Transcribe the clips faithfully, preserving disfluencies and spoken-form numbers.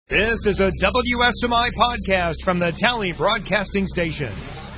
This is a W S M I podcast from the Tally Broadcasting Station.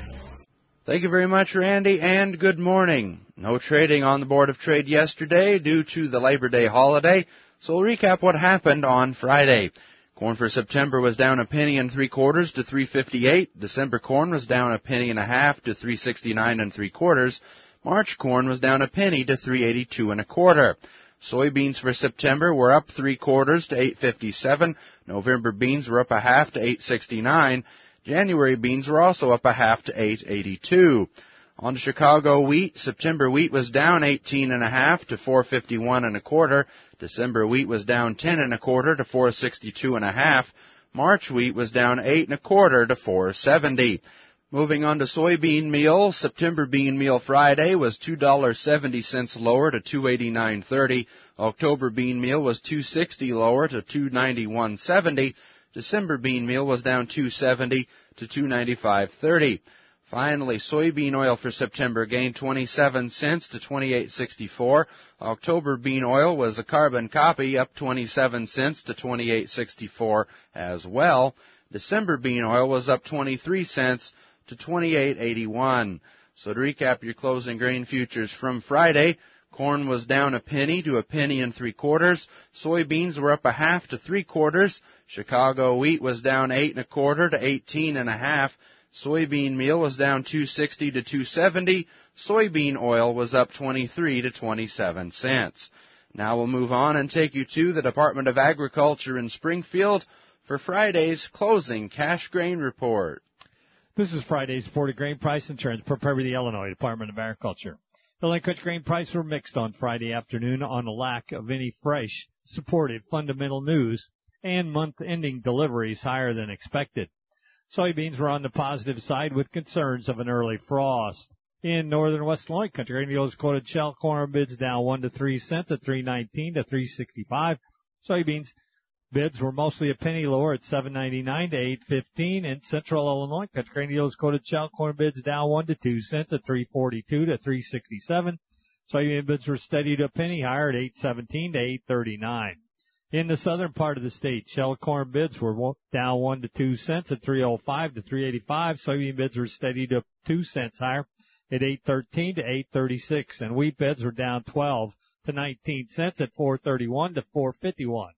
Thank you very much, Randy, and good morning. No trading on the Board of Trade yesterday due to the Labor Day holiday, so we'll recap what happened on Friday. Corn for September was down a penny and three quarters to three fifty-eight. December corn was down a penny and a half to three sixty-nine and three quarters. March corn was down a penny to three eighty-two and a quarter. Soybeans for September were up three quarters to eight fifty-seven. November beans were up a half to eight sixty-nine. January beans were also up a half to eight eighty-two. On to Chicago wheat. September wheat was down eighteen and a half to four fifty-one and a quarter. December wheat was down ten and a quarter to four sixty-two and a half. March wheat was down eight and a quarter to four seventy. Moving on to soybean meal, September bean meal Friday was two dollars and seventy cents lower to two eighty-nine thirty. October bean meal was two sixty lower to two ninety-one seventy. December bean meal was down two seventy to two ninety-five thirty. Finally, soybean oil for September gained twenty-seven cents to twenty-eight sixty-four. October bean oil was a carbon copy, up twenty-seven cents to twenty-eight sixty-four as well. December bean oil was up twenty-three cents to twenty-eight eighty-one. So to recap your closing grain futures from Friday, corn was down a penny to a penny and three quarters. Soybeans were up a half to three quarters. Chicago wheat was down eight and a quarter to eighteen and a half. Soybean meal was down two sixty to two seventy. Soybean oil was up twenty-three to twenty-seven cents. Now we'll move on and take you to the Department of Agriculture in Springfield for Friday's closing cash grain report. This is Friday's reported grain price and trends prepared by the Illinois Department of Agriculture. Illinois cut grain prices were mixed on Friday afternoon on a lack of any fresh, supportive fundamental news and month-ending deliveries higher than expected. Soybeans were on the positive side with concerns of an early frost. In northern West Illinois, country grain dealers quoted shell corn bids down one to three cents at three nineteen to three sixty-five. Soybeans bids were mostly a penny lower at seven ninety-nine to eight fifteen. In central Illinois, country grain dealers quoted shell corn bids down one to two cents at three forty-two to three sixty-seven. Soybean bids were steady to a penny higher at eight seventeen to eight thirty-nine. In the southern part of the state, shell corn bids were down one to two cents at three oh five to three eighty-five. Soybean bids were steady to two cents higher at eight thirteen to eight thirty-six, and wheat bids were down twelve to nineteen cents at four thirty-one to four fifty-one.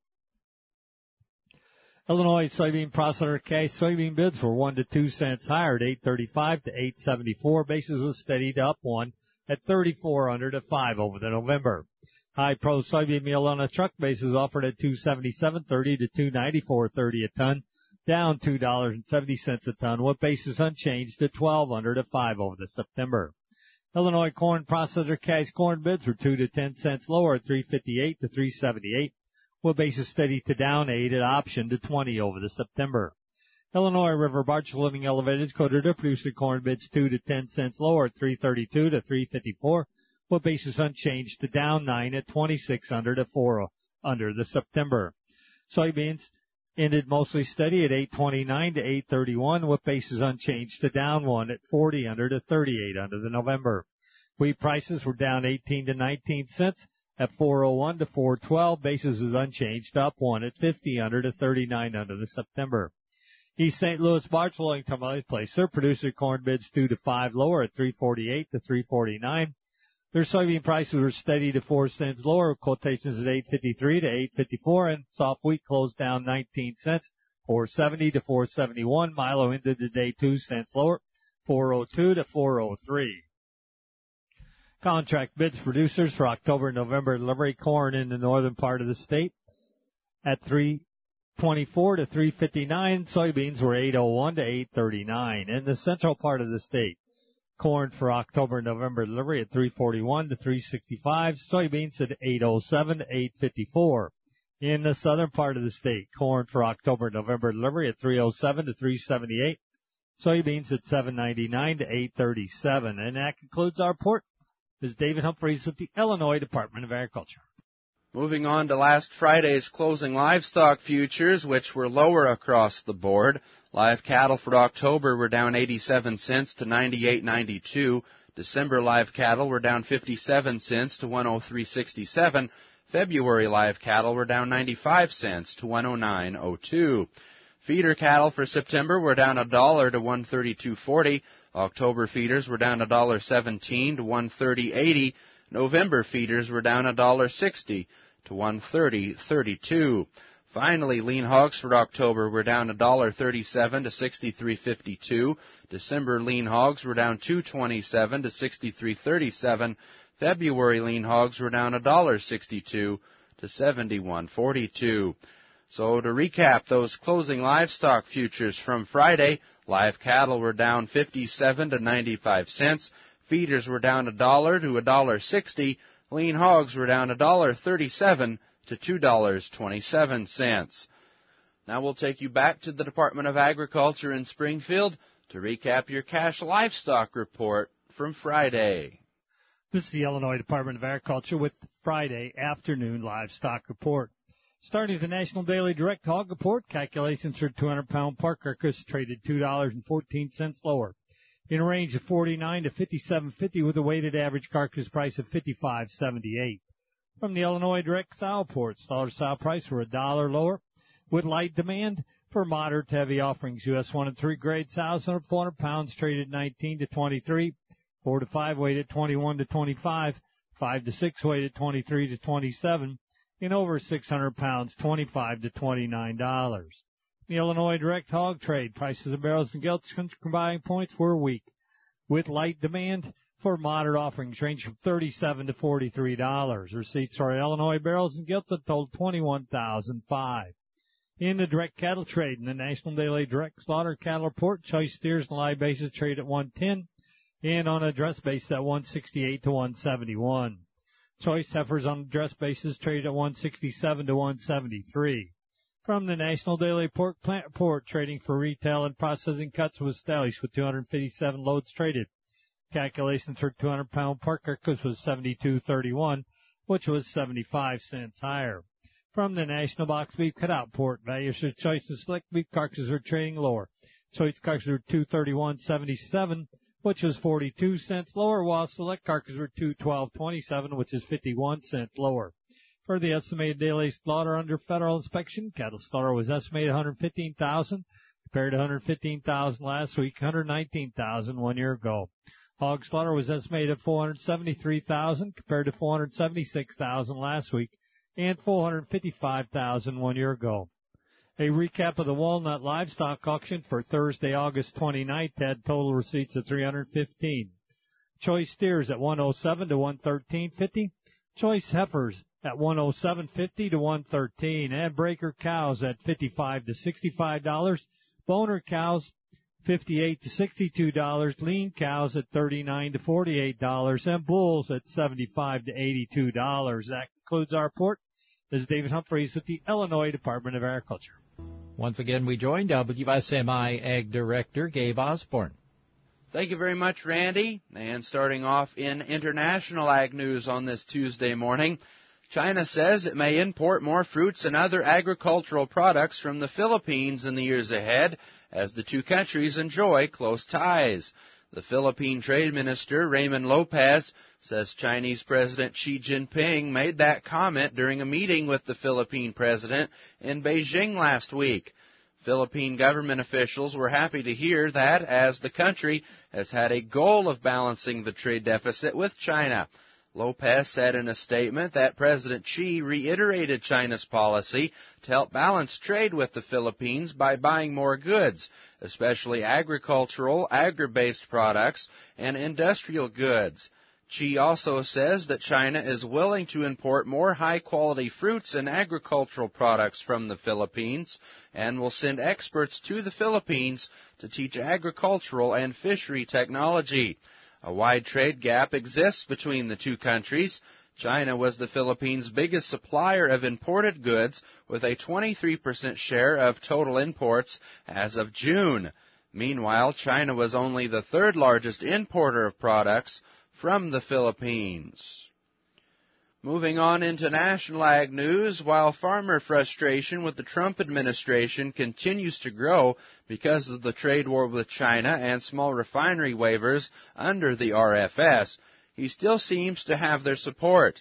Illinois soybean processor cash soybean bids were one to two cents higher at eight thirty-five to eight seventy-four. Basis was steady to up one at thirty-four under to five over the November. High pro soybean meal on a truck basis offered at two seventy-seven thirty to two ninety-four thirty a ton, down two dollars and seventy cents a ton, with basis unchanged at twelve under to five over the September. Illinois corn processor cash corn bids were two to ten cents lower at three fifty-eight to three seventy-eight, with basis steady to down eight at option to twenty over the September. Illinois River Barge Living Elevators quoted a producer corn bids two to ten cents lower at three thirty-two to three fifty-four, with basis unchanged to down nine at twenty-six under to four under the September. Soybeans ended mostly steady at eight twenty-nine to eight thirty-one, with basis unchanged to down one at forty under to thirty-eight under the November. Wheat prices were down eighteen to nineteen cents at four oh one to four twelve. Basis is unchanged, up one at fifty under to thirty-nine under the September. East Saint Louis Barge Loading Terminal placed their producer corn bids two to five lower at three forty-eight to three forty-nine. Their soybean prices were steady to four cents lower, quotations at eight fifty-three to eight fifty-four, and soft wheat closed down nineteen cents, four seventy to four seventy-one. Milo ended the day two cents lower, four oh two to four oh three. Contract bids producers for October and November delivery corn in the northern part of the state at three twenty-four to three fifty-nine. Soybeans were eight oh one to eight thirty-nine. In the central part of the state, corn for October and November delivery at three forty-one to three sixty-five. Soybeans at eight oh seven to eight fifty-four. In the southern part of the state, corn for October and November delivery at three oh seven to three seventy-eight. Soybeans at seven ninety-nine to eight thirty-seven. And that concludes our report. This is David Humphreys with the Illinois Department of Agriculture. Moving on to last Friday's closing livestock futures, which were lower across the board. Live cattle for October were down eighty-seven cents to ninety-eight ninety-two. December live cattle were down fifty-seven cents to one oh three sixty-seven. February live cattle were down ninety-five cents to one oh nine oh two. Feeder cattle for September were down a dollar to one thirty-two forty. October feeders were down a dollar seventeen to one thirty eighty. November feeders were down a dollar sixty to one thirty thirty-two. Finally, lean hogs for October were down a dollar thirty-seven to sixty-three fifty-two. December lean hogs were down two twenty-seven to sixty-three thirty-seven. February lean hogs were down a dollar sixty-two to seventy-one forty-two. So to recap those closing livestock futures from Friday, live cattle were down fifty-seven to ninety-five cents. Feeders were down a dollar to a dollar sixty. Lean hogs were down a dollar thirty-seven to two dollars twenty-seven cents. Now we'll take you back to the Department of Agriculture in Springfield to recap your cash livestock report from Friday. This is the Illinois Department of Agriculture with Friday afternoon livestock report. Starting with the National Daily Direct Hog Report, calculations for two hundred pound pork carcass traded two dollars and fourteen cents lower, in a range of forty-nine to fifty-seven fifty with a weighted average carcass price of fifty-five seventy-eight. From the Illinois Direct Sow Report, slaughter sow price were a dollar lower, with light demand for moderate to heavy offerings. U S one and three grade sows under four hundred pounds traded nineteen to twenty-three, four to five weighted twenty-one to twenty-five, five to six weighted twenty-three to twenty-seven. In over six hundred pounds, twenty-five to twenty-nine dollars. The Illinois Direct Hog Trade, prices of barrels and gilts combining points were weak, with light demand for moderate offerings range from thirty-seven to forty-three dollars. Receipts for Illinois barrels and gilts have totaled twenty-one thousand five. In the direct cattle trade, in the National Daily Direct Slaughter Cattle Report, choice steers on a live basis trade at one ten, and on a dress basis at one sixty-eight to one seventy-one. Choice heifers on a dress basis traded at one sixty-seven to one seventy-three. From the National Daily Pork Plant Report, trading for retail and processing cuts was established with two hundred fifty-seven loads traded. Calculations for two hundred pound pork carcass was seventy-two thirty-one, which was seventy-five cents higher. From the National Box Beef Cutout Report, values for choice and select beef carcasses are trading lower. Choice carcasses were two thirty-one seventy-seven, which was forty-two cents lower, while select carcasses were two twelve twenty-seven, which is fifty-one cents lower. For the estimated daily slaughter under federal inspection, cattle slaughter was estimated one hundred fifteen thousand, compared to one hundred fifteen thousand last week, one hundred nineteen thousand one year ago. Hog slaughter was estimated at four hundred seventy-three thousand, compared to four hundred seventy-six thousand last week, and four hundred fifty-five thousand one year ago. A recap of the walnut livestock auction for Thursday, August twenty-ninth had total receipts of three hundred fifteen. Choice steers at one oh seven to one thirteen fifty. Choice heifers at one oh seven fifty to one thirteen. And breaker cows at fifty-five to sixty-five dollars. Boner cows fifty-eight to sixty-two dollars. Lean cows at thirty-nine to forty-eight dollars. And bulls at seventy-five to eighty-two dollars. That concludes our report. This is David Humphreys with the Illinois Department of Agriculture. Once again, we join W S M I Ag Director Gabe Osborne. Thank you very much, Randy. And starting off in international ag news on this Tuesday morning, China says it may import more fruits and other agricultural products from the Philippines in the years ahead as the two countries enjoy close ties. The Philippine Trade Minister, Raymond Lopez, says Chinese President Xi Jinping made that comment during a meeting with the Philippine President in Beijing last week. Philippine government officials were happy to hear that, as the country has had a goal of balancing the trade deficit with China. Lopez said in a statement that President Xi reiterated China's policy to help balance trade with the Philippines by buying more goods, especially agricultural, agri-based products, and industrial goods. Xi also says that China is willing to import more high-quality fruits and agricultural products from the Philippines and will send experts to the Philippines to teach agricultural and fishery technology. A wide trade gap exists between the two countries. China was the Philippines' biggest supplier of imported goods, with a twenty-three percent share of total imports as of June. Meanwhile, China was only the third largest importer of products from the Philippines. Moving on into national ag news, while farmer frustration with the Trump administration continues to grow because of the trade war with China and small refinery waivers under the R F S, he still seems to have their support.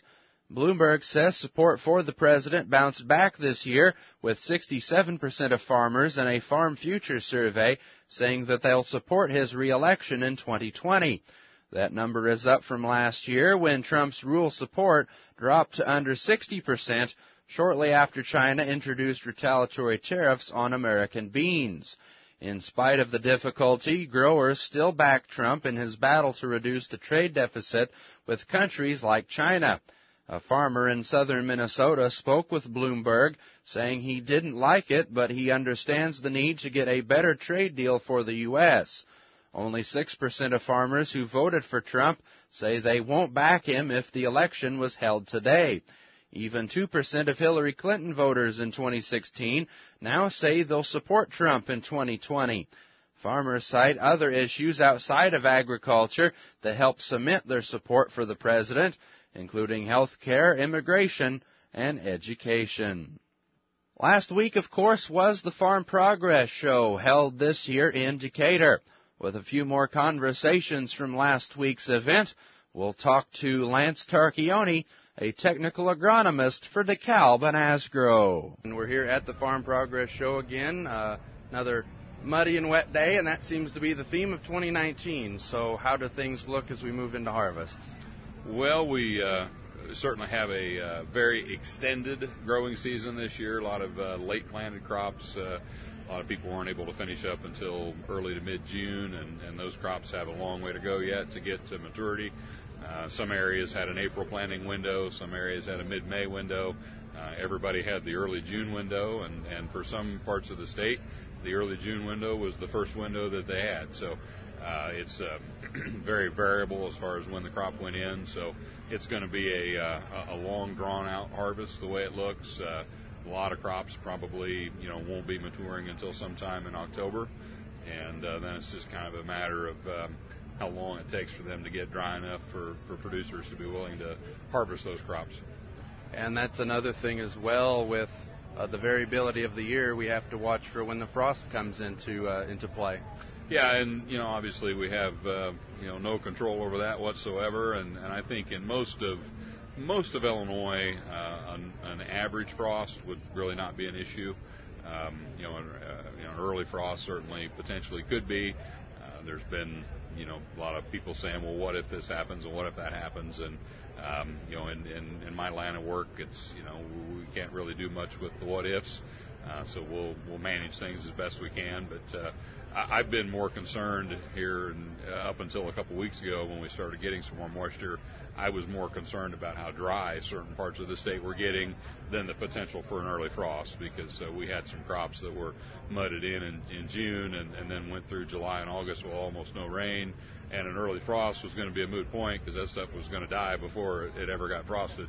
Bloomberg says support for the president bounced back this year, with sixty-seven percent of farmers in a Farm Future survey saying that they'll support his re-election in twenty twenty. That number is up from last year when Trump's rural support dropped to under sixty percent shortly after China introduced retaliatory tariffs on American beans. In spite of the difficulty, growers still back Trump in his battle to reduce the trade deficit with countries like China. A farmer in southern Minnesota spoke with Bloomberg, saying he didn't like it, but he understands the need to get a better trade deal for the U S Only six percent of farmers who voted for Trump say they won't back him if the election was held today. Even two percent of Hillary Clinton voters in twenty sixteen now say they'll support Trump in twenty twenty. Farmers cite other issues outside of agriculture that help cement their support for the president, including health care, immigration, and education. Last week, of course, was the Farm Progress Show held this year in Decatur. With a few more conversations from last week's event, we'll talk to Lance Tarchioni, a technical agronomist for DeKalb and Asgrow. And we're here at the Farm Progress Show again, uh, another muddy and wet day, and that seems to be the theme of twenty nineteen. So how do things look as we move into harvest? Well, we uh, certainly have a uh, very extended growing season this year. A lot of uh, late planted crops. Uh, a lot of people weren't able to finish up until early to mid-June, and, and those crops have a long way to go yet to get to maturity. Uh, some areas had an April planting window. Some areas had a mid-May window. Uh, everybody had the early June window, and, and for some parts of the state, the early June window was the first window that they had. So uh, it's uh, very variable as far as when the crop went in. So it's going to be a, uh, a long, drawn-out harvest the way it looks. Uh, a lot of crops probably, you know, won't be maturing until sometime in October, and uh, then it's just kind of a matter of um, how long it takes for them to get dry enough for, for producers to be willing to harvest those crops. And that's another thing as well with uh, the variability of the year. We have to watch for when the frost comes into uh, into play. Yeah, and you know, obviously we have uh, you know no control over that whatsoever, and, and I think in most of most of Illinois, uh, an, an average frost would really not be an issue. Um, you know, an, uh, you know, an early frost certainly potentially could be. Uh, there's been you know a lot of people saying, well, what if this happens and what if that happens? And um, you know, in, in, in my line of work, it's you know we can't really do much with the what ifs. Uh, so we'll we'll manage things as best we can. But uh, I, I've been more concerned here and, uh, up until a couple weeks ago when we started getting some more moisture. I was more concerned about how dry certain parts of the state were getting than the potential for an early frost, because uh, we had some crops that were mudded in in, in June and, and then went through July and August with almost no rain, and an early frost was going to be a moot point because that stuff was going to die before it ever got frosted.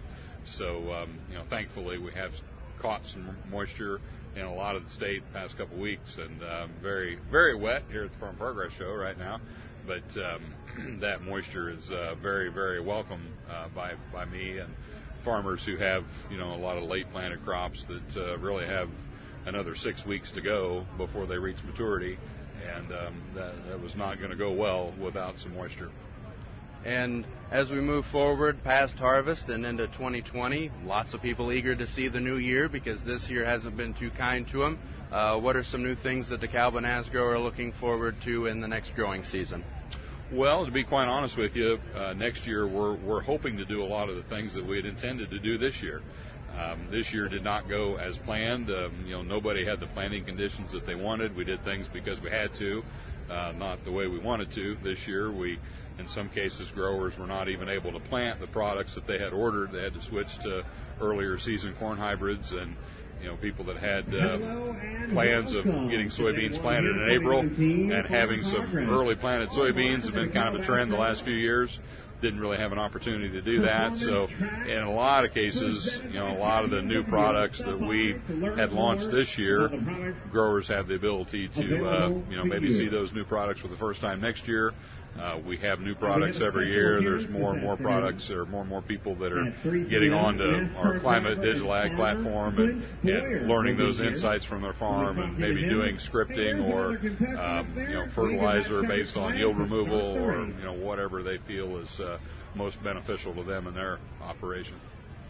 So um, you know, thankfully we have caught some moisture in a lot of the state the past couple weeks, and um, very, very wet here at the Farm Progress Show right now. But um, that moisture is uh, very, very welcome uh, by by me and farmers who have you know a lot of late planted crops that uh, really have another six weeks to go before they reach maturity, and um, that, that was not going to go well without some moisture. And as we move forward past harvest and into twenty twenty, lots of people eager to see the new year because this year hasn't been too kind to them. Uh, what are some new things that DeKalb and Asgrow are looking forward to in the next growing season? Well, to be quite honest with you, uh, next year we're we're hoping to do a lot of the things that we had intended to do this year. Um, this year did not go as planned. Um, you know, nobody had the planting conditions that they wanted. We did things because we had to, uh, not the way we wanted to. This year, we, in some cases, growers were not even able to plant the products that they had ordered. They had to switch to earlier season corn hybrids, and you know, people that had uh, plans of getting soybeans planted in April and having some early planted soybeans have been kind of a trend the last few years. Didn't really have an opportunity to do that. So in a lot of cases, you know, a lot of the new products that we had launched this year, growers have the ability to, uh, you know, maybe see those new products for the first time next year. Uh, we have new products every year. There's more and more products. There are more and more people that are getting onto our Climate Digital Ag platform and, and learning those insights from their farm, and maybe doing scripting or um, you know fertilizer based on yield removal, or you know whatever they feel is uh, most beneficial to them in their operation.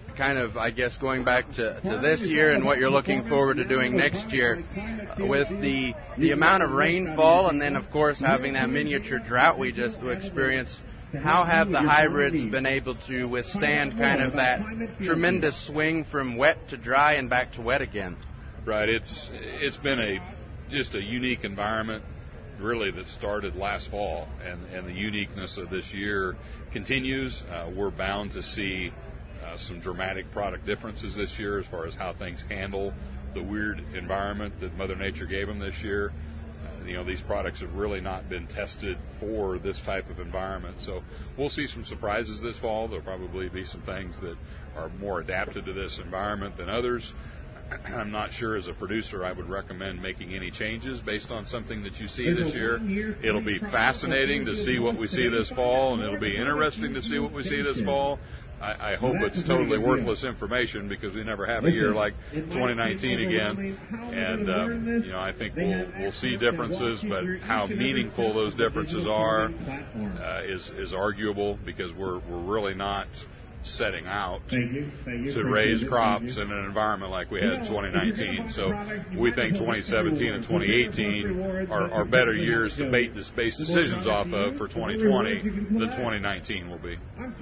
kind of, I guess, going back to, to this year and what you're looking forward to doing next year, uh, with the the amount of rainfall and then, of course, having that miniature drought we just experienced, how have the hybrids been able to withstand kind of that tremendous swing from wet to dry and back to wet again? Right. It's it's been a just a unique environment, really, that started last fall, and, and the uniqueness of this year continues. Uh, we're bound to see uh, some dramatic product differences this year as far as how things handle the weird environment that Mother Nature gave them this year. Uh, you know, these products have really not been tested for this type of environment. So we'll see some surprises this fall. There'll probably be some things that are more adapted to this environment than others. I'm not sure as a producer I would recommend making any changes based on something that you see this year. It'll be fascinating to see what we see this fall, and it'll be interesting to see what we see this fall. I, I hope it's totally worthless information because we never have a year like twenty nineteen again. And, um, you know, I think we'll, we'll see differences, but how meaningful those differences are uh, is, is arguable because we're, we're really not setting out to raise crops in an environment like we had in twenty nineteen. So we think twenty seventeen and twenty eighteen are, are better years to base decisions off of for twenty twenty than twenty nineteen will be.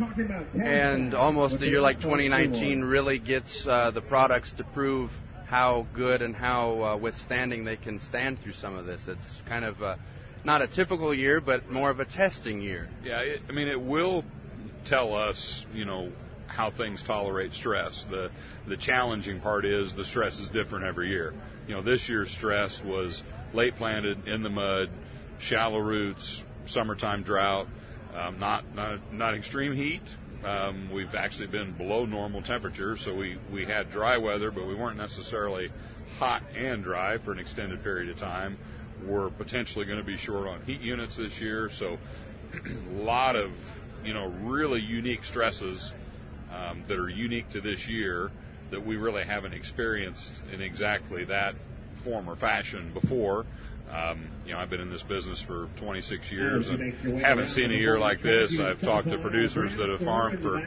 And almost a year like twenty nineteen really gets uh, the products to prove how good and how uh, withstanding they can stand through some of this. It's kind of uh, not a typical year, but more of a testing year. Yeah, it, I mean, it will tell us, you know, how things tolerate stress. The the challenging part is the stress is different every year. You know, this year's stress was late planted, in the mud, shallow roots, summertime drought, um, not, not not extreme heat. Um, we've actually been below normal temperature, so we, we had dry weather, but we weren't necessarily hot and dry for an extended period of time. We're potentially going to be short on heat units this year, so a lot of, you know, really unique stresses um, that are unique to this year that we really haven't experienced in exactly that form or fashion before. Um, you know, I've been in this business for twenty-six years and haven't seen a year like this. I've talked to producers that have farmed for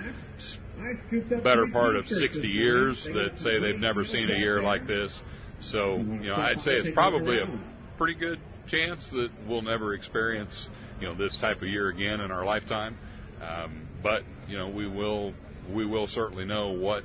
the better part of sixty years that say they've never seen a year like this. So, you know, I'd say it's probably a pretty good chance that we'll never experience, you know, this type of year again in our lifetime. Um, but, you know, we will we will certainly know what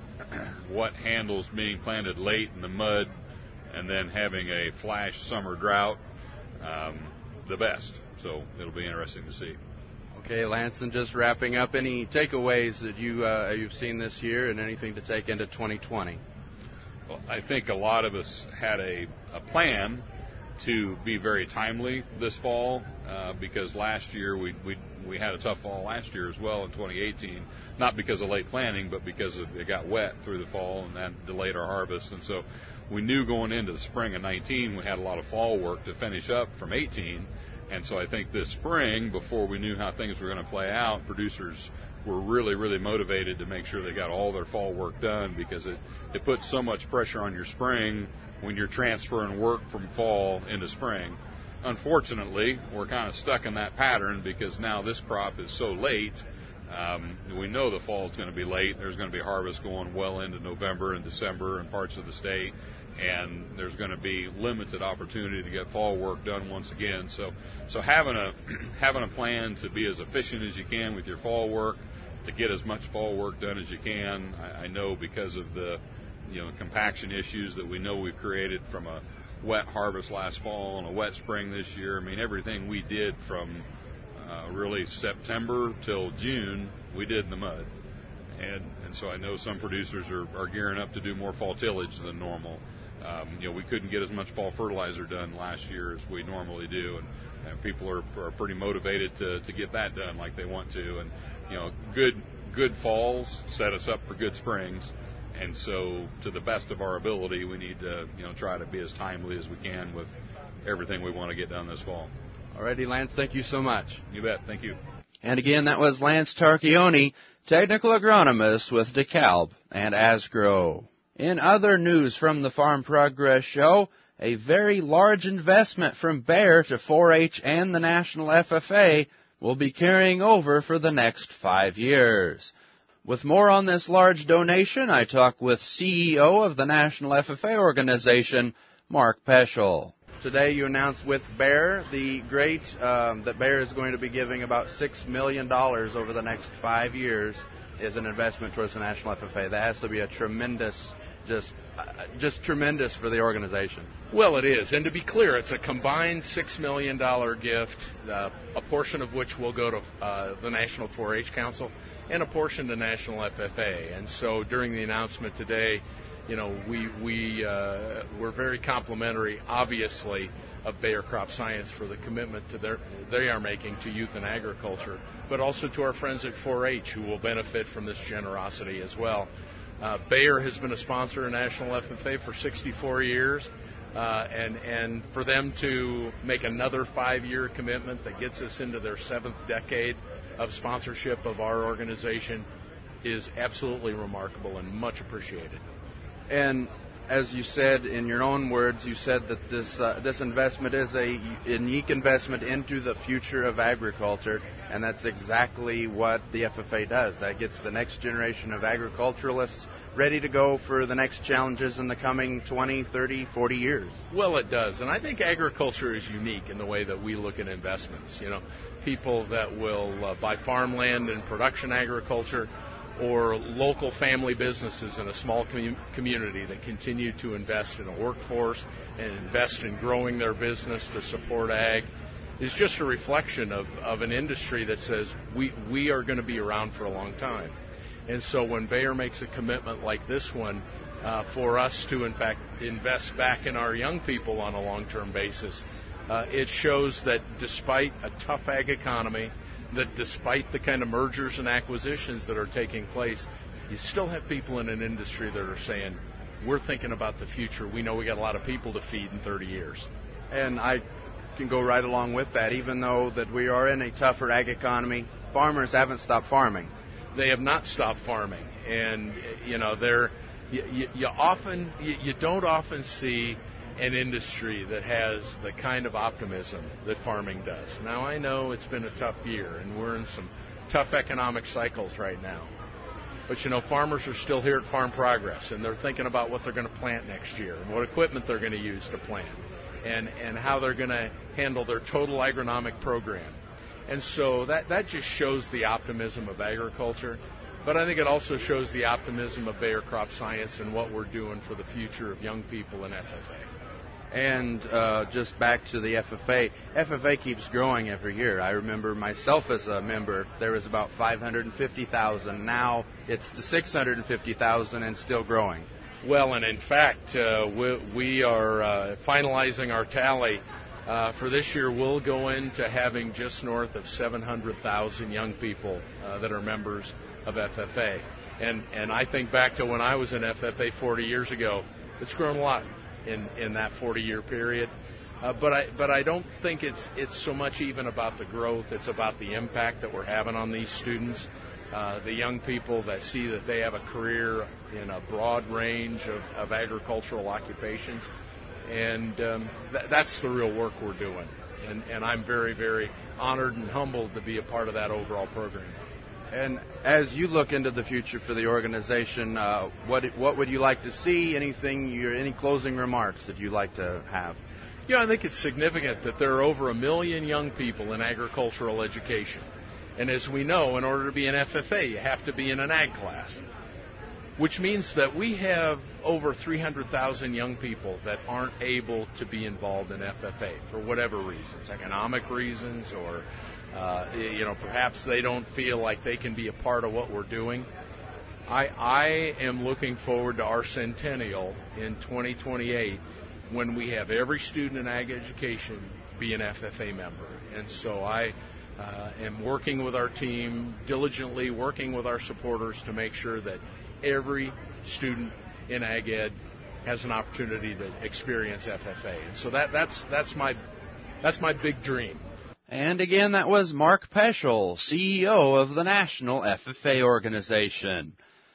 what handles being planted late in the mud and then having a flash summer drought um, the best. So it'll be interesting to see. Okay, Lance, and just wrapping up, any takeaways that you uh, you've seen this year and anything to take into twenty twenty? Well, I think a lot of us had a, a plan to be very timely this fall uh, because last year we, we we had a tough fall last year as well in twenty eighteen, not because of late planting, but because of, it got wet through the fall and that delayed our harvest. And so we knew going into the spring of nineteen we had a lot of fall work to finish up from eighteen. And so I think this spring, before we knew how things were going to play out, producers were really, really motivated to make sure they got all their fall work done because it, it puts so much pressure on your spring when you're transferring work from fall into spring. Unfortunately, we're kind of stuck in that pattern because now this crop is so late. Um, we know the fall is going to be late. There's going to be harvest going well into November and December in parts of the state, and there's going to be limited opportunity to get fall work done once again. So, so having a having a plan to be as efficient as you can with your fall work, to get as much fall work done as you can. I, I know because of the you know compaction issues that we know we've created from a wet harvest last fall and a wet spring this year. I mean, everything we did from uh, really September till June, we did in the mud. And and so I know some producers are, are gearing up to do more fall tillage than normal. Um, you know, we couldn't get as much fall fertilizer done last year as we normally do, and, and people are, are pretty motivated to, to get that done like they want to. And, you know, good good falls set us up for good springs. And so, to the best of our ability, we need to, you know, try to be as timely as we can with everything we want to get done this fall. Alrighty, Lance, thank you so much. You bet. Thank you. And again, that was Lance Tarchioni, technical agronomist with DeKalb and Asgrow. In other news from the Farm Progress Show, a very large investment from Bayer to four H and the National F F A will be carrying over for the next five years. With more on this large donation, I talk with C E O of the National F F A organization, Mark Peschel. Today you announced with Bayer the great um, that Bayer is going to be giving about six million dollars over the next five years as an investment towards the National F F A. That has to be a tremendous, just uh, just tremendous for the organization. Well, it is. And to be clear, it's a combined six million dollars gift, uh, a portion of which will go to uh, the National four H Council and a portion to National F F A. And so during the announcement today, you know, we, we, uh, we're very complimentary, obviously, of Bayer Crop Science for the commitment to their, they are making to youth and agriculture, but also to our friends at four H who will benefit from this generosity as well. Uh, Bayer has been a sponsor of National F F A for sixty-four years, uh, and, and for them to make another five-year commitment that gets us into their seventh decade of sponsorship of our organization is absolutely remarkable and much appreciated. And as you said in your own words, you said that this uh, this investment is a unique investment into the future of agriculture, and that's exactly what the F F A does. That gets the next generation of agriculturalists ready to go for the next challenges in the coming twenty, thirty, forty years. Well, it does, and I think agriculture is unique in the way that we look at investments. You know, people that will uh, buy farmland and production agriculture, or local family businesses in a small commu- community that continue to invest in a workforce and invest in growing their business to support ag, is just a reflection of, of an industry that says we, we are going to be around for a long time. And so when Bayer makes a commitment like this one, uh, for us to, in fact, invest back in our young people on a long-term basis, uh, it shows that despite a tough ag economy, that despite the kind of mergers and acquisitions that are taking place, you still have people in an industry that are saying, we're thinking about the future. We know we got a lot of people to feed in thirty years. And I can go right along with that. Even though that we are in a tougher ag economy, farmers haven't stopped farming. They have not stopped farming. And, you know, they're, you, you, you often, you, you don't often see an industry that has the kind of optimism that farming does. Now, I know it's been a tough year, and we're in some tough economic cycles right now. But, you know, farmers are still here at Farm Progress, and they're thinking about what they're going to plant next year and what equipment they're going to use to plant and, and how they're going to handle their total agronomic program. And so that, that just shows the optimism of agriculture. But I think it also shows the optimism of Bayer Crop Science and what we're doing for the future of young people in F F A. And uh, just back to the F F A, F F A keeps growing every year. I remember myself as a member, there was about five hundred fifty thousand. Now it's to six hundred fifty thousand and still growing. Well, and in fact, uh, we, we are uh, finalizing our tally. Uh, for this year, we'll go into having just north of seven hundred thousand young people uh, that are members of F F A. And, and I think back to when I was in F F A forty years ago, it's grown a lot in, in that forty-year period. Uh, but I but I don't think it's it's so much even about the growth. It's about the impact that we're having on these students, uh, the young people that see that they have a career in a broad range of, of agricultural occupations. And um, th- that's the real work we're doing. And, and I'm very, very honored and humbled to be a part of that overall program. And as you look into the future for the organization, uh, what what would you like to see? Anything, your, any closing remarks that you'd like to have? Yeah, I think it's significant that there are over a million young people in agricultural education. And as we know, in order to be an F F A, you have to be in an ag class, which means that we have over three hundred thousand young people that aren't able to be involved in F F A for whatever reasons, economic reasons, or uh, you know, perhaps they don't feel like they can be a part of what we're doing. I, I am looking forward to our centennial in twenty twenty-eight when we have every student in ag education be an F F A member. And so I uh, am working with our team, diligently working with our supporters to make sure that every student in ag ed has an opportunity to experience F F A. And so that, that's, that's, my, that's my big dream. And again, that was Mark Peschel, C E O of the National F F A organization.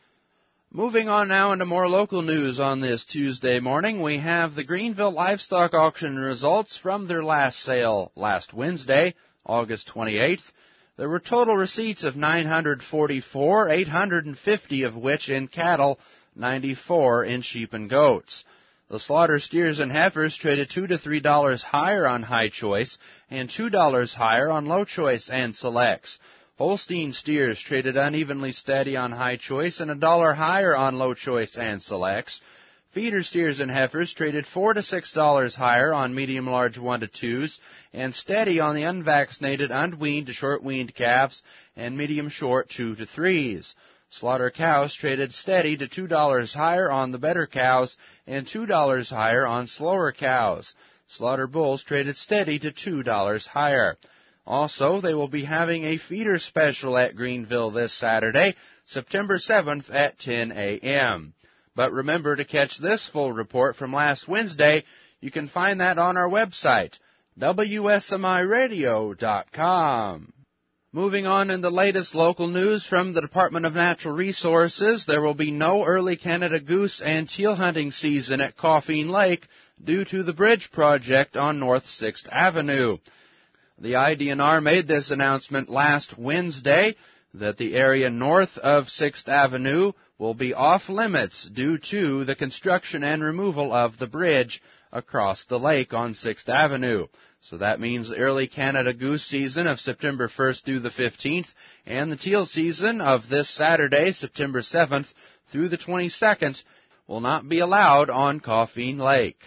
Moving on now into more local news on this Tuesday morning, we have the Greenville Livestock Auction results from their last sale last Wednesday, August twenty-eighth. There were total receipts of nine hundred forty-four, eight hundred fifty of which in cattle, ninety-four in sheep and goats. The slaughter steers and heifers traded two to three dollars higher on high choice and two dollars higher on low choice and selects. Holstein steers traded unevenly steady on high choice and a dollar higher on low choice and selects. Feeder steers and heifers traded four to six dollars higher on medium large one to twos and steady on the unvaccinated unweaned to short weaned calves and medium short two to threes. Slaughter cows traded steady to two dollars higher on the better cows and two dollars higher on slower cows. Slaughter bulls traded steady to two dollars higher. Also, they will be having a feeder special at Greenville this Saturday, September seventh at ten a.m. But remember to catch this full report from last Wednesday. You can find that on our website, W S M I radio dot com. Moving on in the latest local news from the Department of Natural Resources, there will be no early Canada goose and teal hunting season at Coffeen Lake due to the bridge project on North sixth Avenue. The I D N R made this announcement last Wednesday that the area north of sixth Avenue will be off limits due to the construction and removal of the bridge across the lake on sixth Avenue. So that means the early Canada goose season of September first through the fifteenth and the teal season of this Saturday, September seventh through the twenty-second will not be allowed on Coffeen Lake.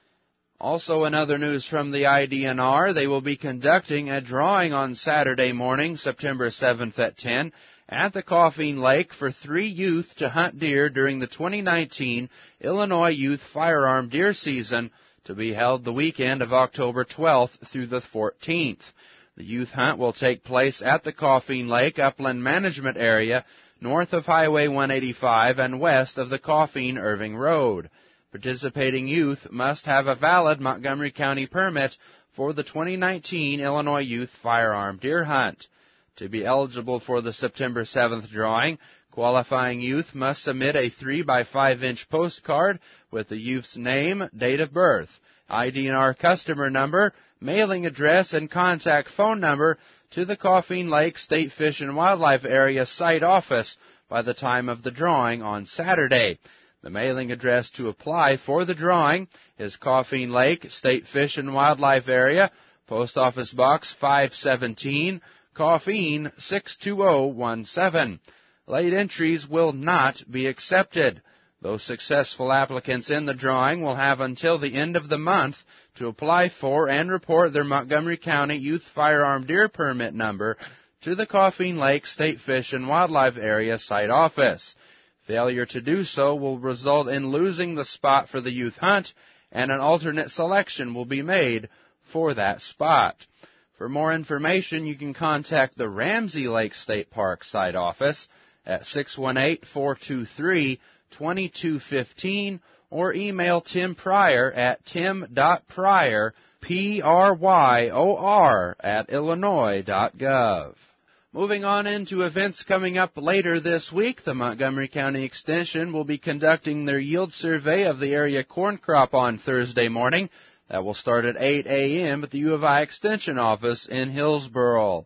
Also, in other news from the I D N R, they will be conducting a drawing on Saturday morning, September seventh at ten, at the Coffeen Lake for three youth to hunt deer during the twenty nineteen Illinois Youth Firearm Deer Season, to be held the weekend of October twelfth through the fourteenth. The youth hunt will take place at the Coffeen Lake Upland Management Area, north of Highway one eighty-five and west of the Coffeen-Irving Road. Participating youth must have a valid Montgomery County permit for the twenty nineteen Illinois Youth Firearm Deer Hunt. To be eligible for the September seventh drawing, qualifying youth must submit a three by five inch postcard with the youth's name, date of birth, I D N R customer number, mailing address, and contact phone number to the Coffeen Lake State Fish and Wildlife Area site office by the time of the drawing on Saturday. The mailing address to apply for the drawing is Coffeen Lake State Fish and Wildlife Area, Post Office Box five seventeen, Coffeen six two zero one seven. Late entries will not be accepted. Those successful applicants in the drawing will have until the end of the month to apply for and report their Montgomery County Youth Firearm Deer Permit number to the Coffeen Lake State Fish and Wildlife Area site office. Failure to do so will result in losing the spot for the youth hunt, and an alternate selection will be made for that spot. For more information, you can contact the Ramsey Lake State Park site office at six one eight, four two three, two two one five or email Tim Pryor at tim.pryor, P R Y O R, at illinois dot gov. Moving on into events coming up later this week, the Montgomery County Extension will be conducting their yield survey of the area corn crop on Thursday morning. That will start at eight a.m. at the U of I Extension office in Hillsboro.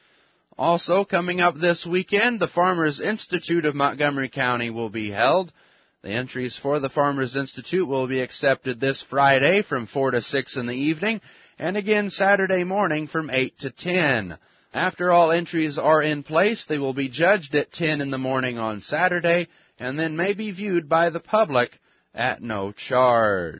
Also, coming up this weekend, the Farmers Institute of Montgomery County will be held. The entries for the Farmers Institute will be accepted this Friday from four to six in the evening, and again Saturday morning from eight to ten. After all entries are in place, they will be judged at ten in the morning on Saturday, and then may be viewed by the public at no charge.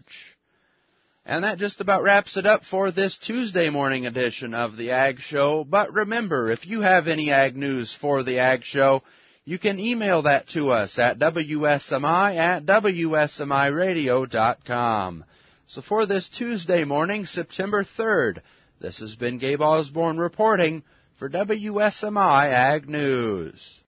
And that just about wraps it up for this Tuesday morning edition of the Ag Show. But remember, if you have any ag news for the Ag Show, you can email that to us at W S M I at W S M I radio dot com. So for this Tuesday morning, September third, this has been Gabe Osborne reporting for W S M I Ag News.